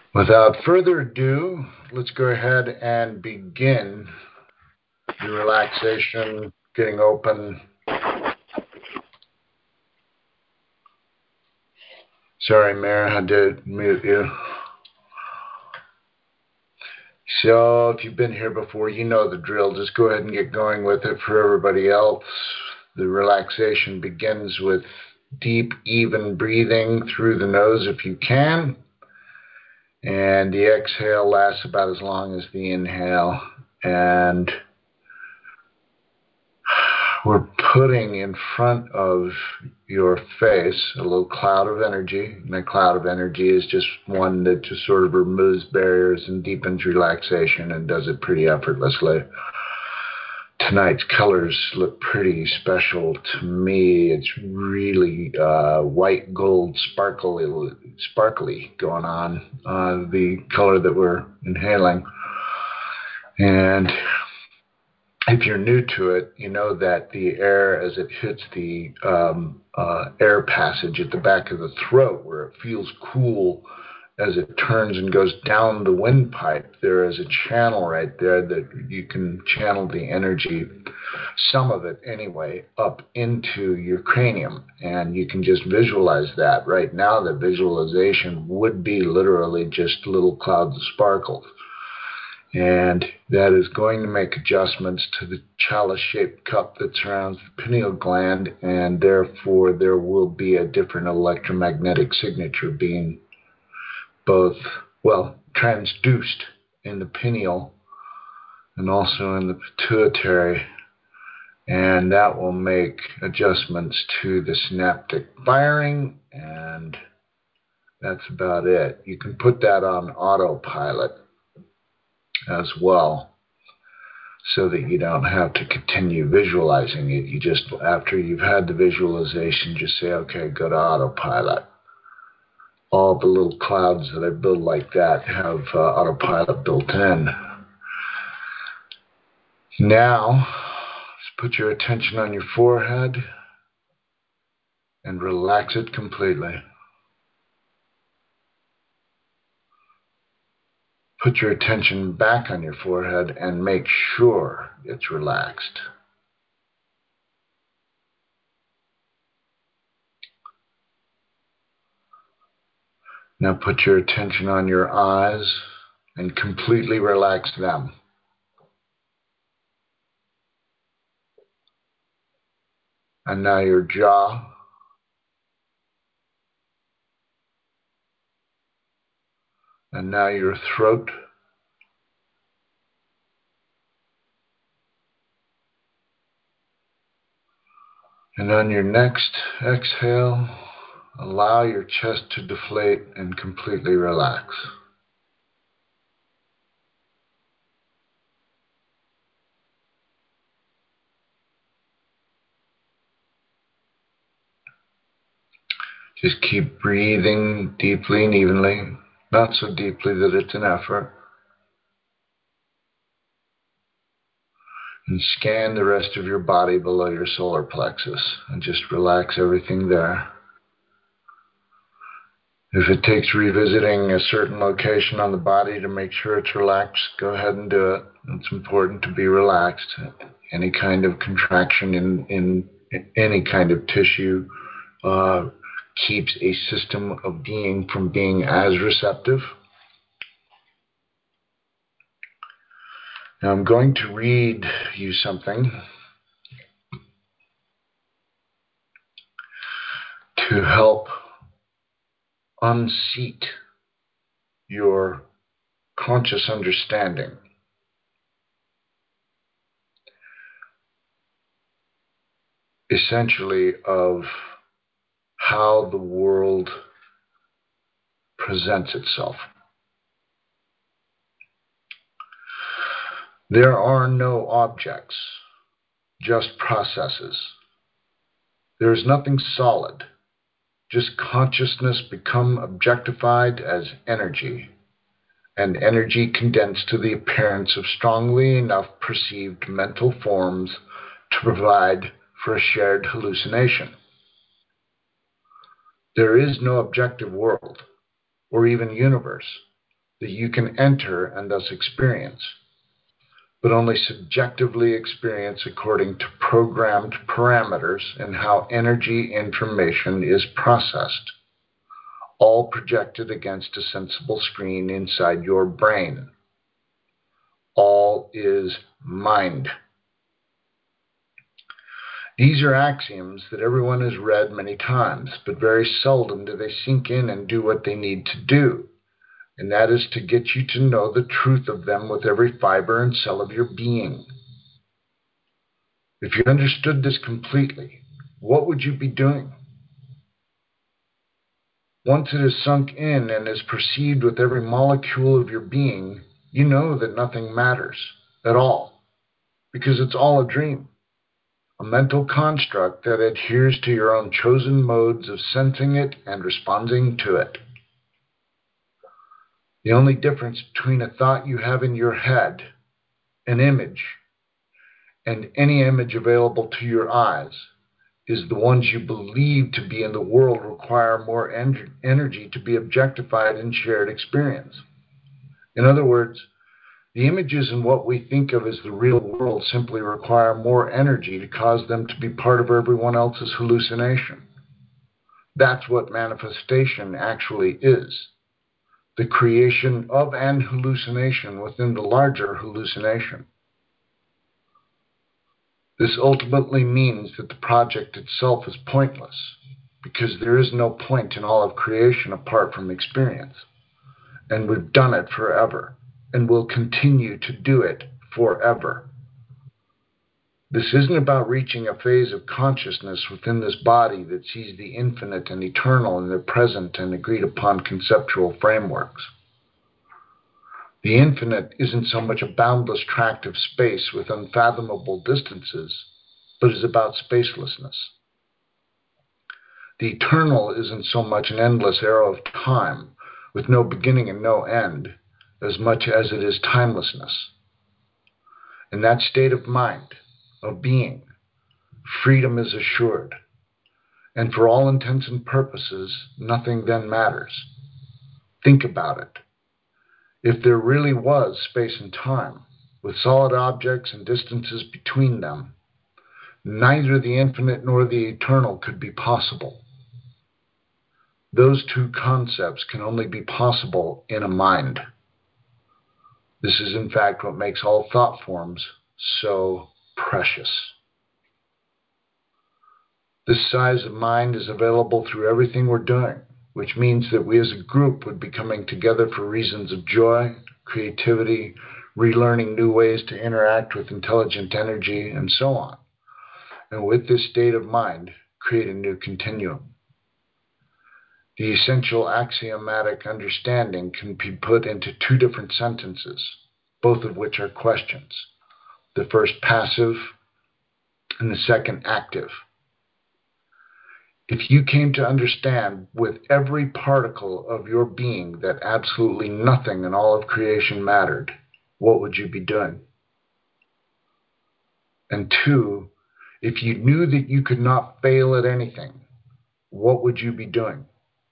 Without further ado, let's go ahead and begin the relaxation, getting open. Sorry, Mayor, I did mute you. So, if you've been here before, you know the drill. Just go ahead and get going with it for everybody else. The relaxation begins with deep, even breathing through the nose if you can. And the exhale lasts about as long as the inhale. And we're putting in front of your face a little cloud of energy. And that cloud of energy is just one that just sort of removes barriers and deepens relaxation and does it pretty effortlessly. Tonight's colors look pretty special to me. It's really white gold sparkly going on, the color that we're inhaling. And if you're new to it, you know that the air, as it hits the air passage at the back of the throat, where it feels cool as it turns and goes down the windpipe, there is a channel right there that you can channel the energy, some of it anyway, up into your cranium. And you can just visualize that. Right now, the visualization would be literally just little clouds of sparkles. And that is going to make adjustments to the chalice-shaped cup that surrounds the pineal gland, and therefore there will be a different electromagnetic signature being both, well, transduced in the pineal and also in the pituitary, and that will make adjustments to the synaptic firing, and that's about it. You can put that on autopilot as well, so that you don't have to continue visualizing it. You just, after you've had the visualization, just say, okay, go to autopilot. All the little clouds that I build like that have autopilot built in. Now, just put your attention on your forehead and relax it completely. Put your attention back on your forehead and make sure it's relaxed. Now put your attention on your eyes and completely relax them. And now your jaw. And now your throat. And on your next exhale, allow your chest to deflate and completely relax. Just keep breathing deeply and evenly, not so deeply that it's an effort. And scan the rest of your body below your solar plexus and just relax everything there. If it takes revisiting a certain location on the body to make sure it's relaxed, go ahead and do it. It's important to be relaxed. Any kind of contraction in any kind of tissue keeps a system of being from being as receptive. Now I'm going to read you something to help unseat your conscious understanding. Essentially of how the world presents itself. There are no objects, just processes. There is nothing solid, just consciousness become objectified as energy, and energy condensed to the appearance of strongly enough perceived mental forms to provide for a shared hallucination. There is no objective world, or even universe. that you can enter and thus experience, but only subjectively experience according to programmed parameters in how energy information is processed, all projected against a sensible screen inside your brain. All is mind. These are axioms that everyone has read many times, but very seldom do they sink in and do what they need to do, and that is to get you to know the truth of them with every fiber and cell of your being. If you understood this completely, what would you be doing? Once it is sunk in and is perceived with every molecule of your being, you know that nothing matters at all, because it's all a dream, a mental construct that adheres to your own chosen modes of sensing it and responding to it. The only difference between a thought you have in your head, an image, and any image available to your eyes is the ones you believe to be in the world require more energy to be objectified in shared experience. In other words, the images in what we think of as the real world simply require more energy to cause them to be part of everyone else's hallucination. That's what manifestation actually is. The creation of an hallucination within the larger hallucination. This ultimately means that the project itself is pointless, because there is no point in all of creation apart from experience. And we've done it forever, and will continue to do it forever. This isn't about reaching a phase of consciousness within this body that sees the infinite and eternal in their present and agreed upon conceptual frameworks. The infinite isn't so much a boundless tract of space with unfathomable distances, but is about spacelessness. The eternal isn't so much an endless arrow of time, with no beginning and no end, as much as it is timelessness. In that state of mind, of being, freedom is assured, and for all intents and purposes, nothing then matters. Think about it. If there really was space and time, with solid objects and distances between them, neither the infinite nor the eternal could be possible. Those two concepts can only be possible in a mind. This is in fact what makes all thought forms so precious. This size of mind is available through everything we're doing, which means that we as a group would be coming together for reasons of joy, creativity, relearning new ways to interact with intelligent energy, and so on. And with this state of mind, create a new continuum. The essential axiomatic understanding can be put into two different sentences, both of which are questions. The first passive and the second active. If you came to understand with every particle of your being that absolutely nothing in all of creation mattered, what would you be doing? And two, if you knew that you could not fail at anything, what would you be doing?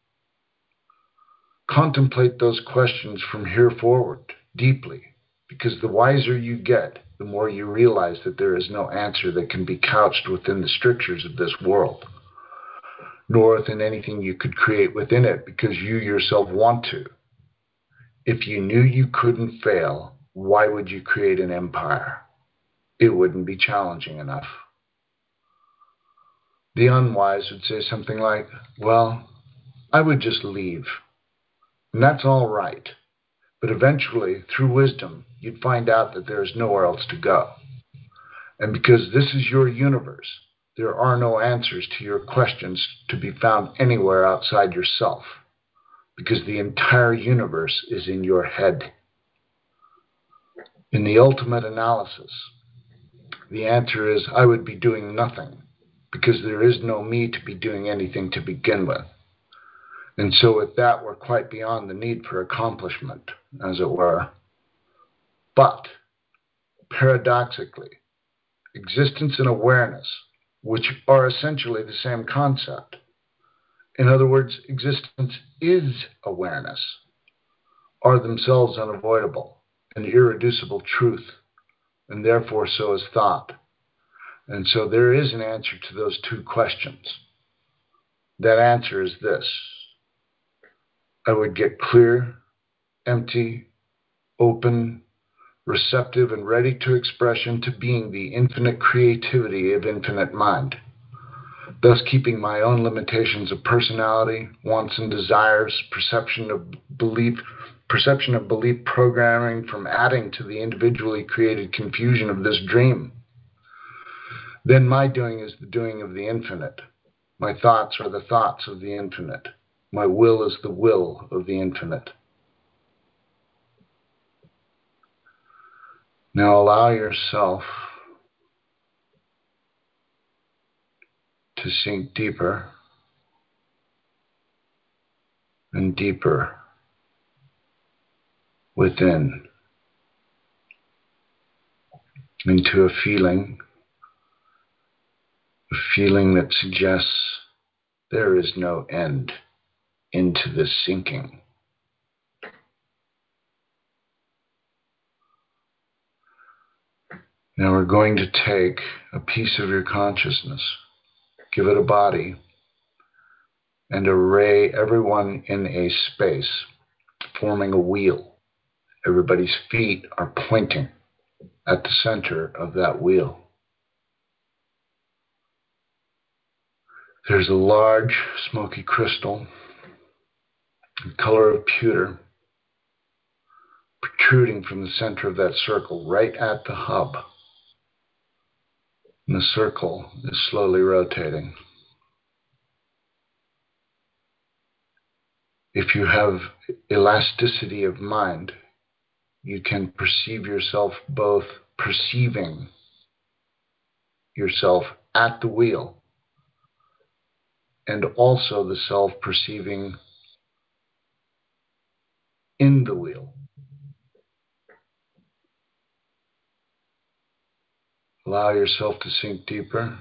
Contemplate those questions from here forward, deeply, because the wiser you get, the more you realize that there is no answer that can be couched within the strictures of this world, nor within anything you could create within it because you yourself want to. If you knew you couldn't fail, why would you create an empire? It wouldn't be challenging enough. The unwise would say something like, well, I would just leave. And that's all right. But eventually, through wisdom, you'd find out that there is nowhere else to go. And because this is your universe, there are no answers to your questions to be found anywhere outside yourself, because the entire universe is in your head. In the ultimate analysis, the answer is I would be doing nothing, because there is no me to be doing anything to begin with. And so with that, we're quite beyond the need for accomplishment, as it were. But, paradoxically, existence and awareness, which are essentially the same concept. In other words, existence is awareness. are themselves unavoidable, an irreducible truth, and therefore so is thought. And so there is an answer to those two questions. That answer is this: I would get clear, empty, open, receptive, and ready to expression to being the infinite creativity of infinite mind, thus keeping my own limitations of personality, wants and desires, perception of belief programming from adding to the individually created confusion of this dream. Then my doing is the doing of the infinite. My thoughts are the thoughts of the infinite. My will is the will of the infinite. Now allow yourself to sink deeper and deeper within into a feeling that suggests there is no end into this sinking. Now we're going to take a piece of your consciousness, give it a body, and array everyone in a space, forming a wheel. Everybody's feet are pointing at the center of that wheel. There's a large smoky crystal, the color of pewter, protruding from the center of that circle, right at the hub. And the circle is slowly rotating. If you have elasticity of mind, you can perceive yourself both perceiving yourself at the wheel and also the self perceiving in the wheel. Allow yourself to sink deeper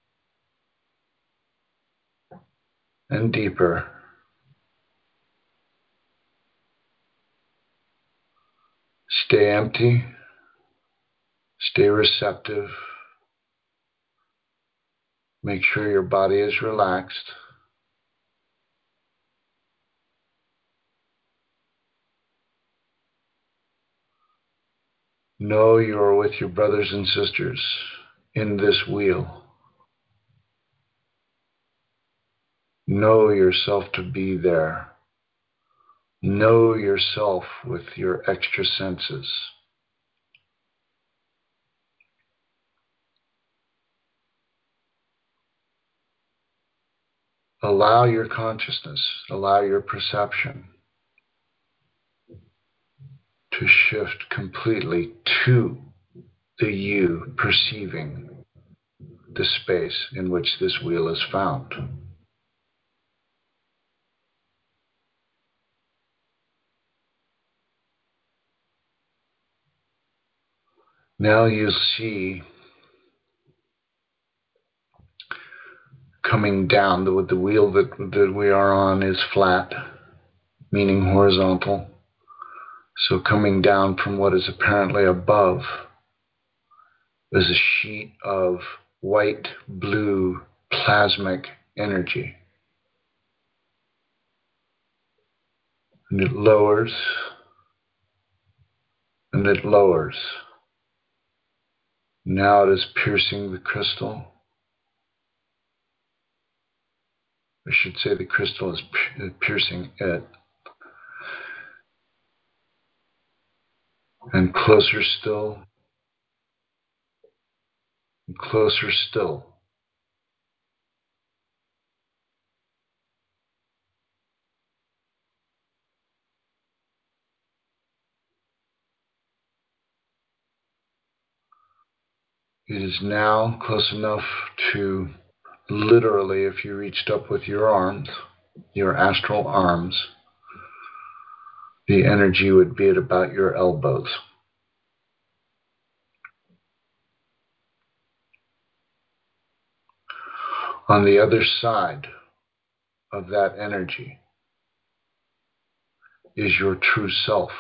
and deeper. Stay empty, stay receptive. Make sure your body is relaxed. Know you are with your brothers and sisters in this wheel. Know yourself to be there. Know yourself with your extra senses. Allow your consciousness, allow your perception to shift completely to the you perceiving the space in which this wheel is found. Now you see coming down, the wheel that we are on is flat, meaning horizontal. So coming down from what is apparently above is a sheet of white, blue, plasmic energy. And it lowers, and it lowers. Now it is piercing the crystal. I should say the crystal is piercing it. And closer still, and closer still. It is now close enough to literally, if you reached up with your arms, your astral arms, the energy would be at about your elbows. On the other side of that energy is your true self.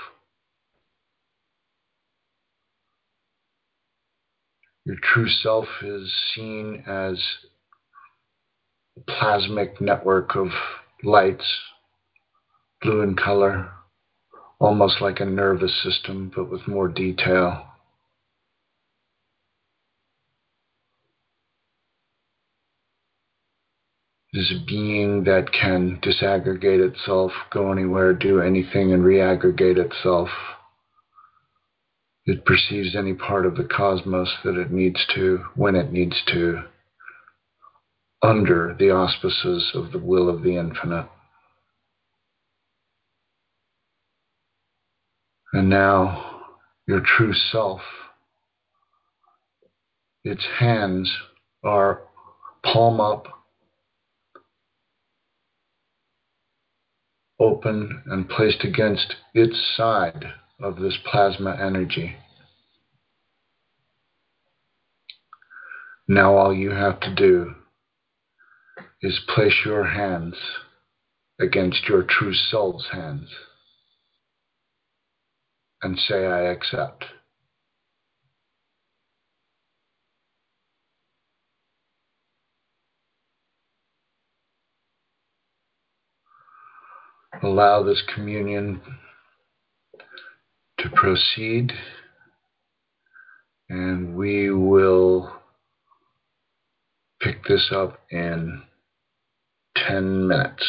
Your true self is seen as a plasmic network of lights, blue in color, almost like a nervous system, but with more detail. It is a being that can disaggregate itself, go anywhere, do anything, and reaggregate itself. It perceives any part of the cosmos that it needs to, when it needs to, under the auspices of the will of the infinite. And now, your true self, its hands are palm up, open, and placed against its side of this plasma energy. Now all you have to do is place your hands against your true self's hands and say, I accept. Allow this communion to proceed, and we will pick this up in 10 minutes.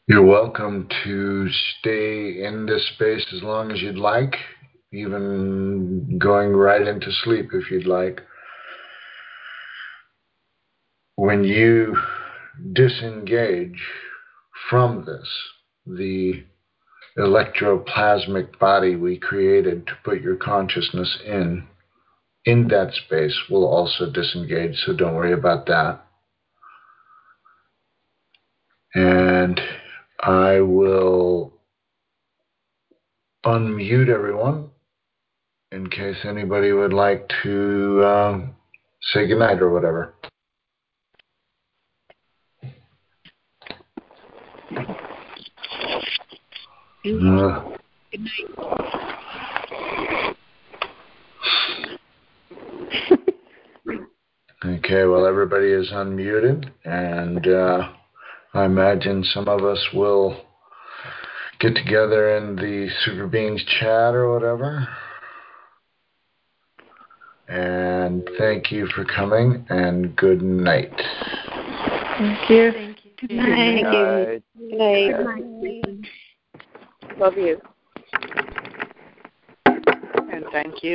You're welcome to stay in this space as long as you'd like, even going right into sleep if you'd like. When you disengage from this, the electroplasmic body we created to put your consciousness in that space will also disengage, so don't worry about that. And I will unmute everyone in case anybody would like to say goodnight or whatever. Good night. Okay, well, everybody is unmuted, and I imagine some of us will get together in the Super Beings chat or whatever. And thank you for coming, and good night. Thank you. Thank you. Good night. Good night. Love you. And thank you.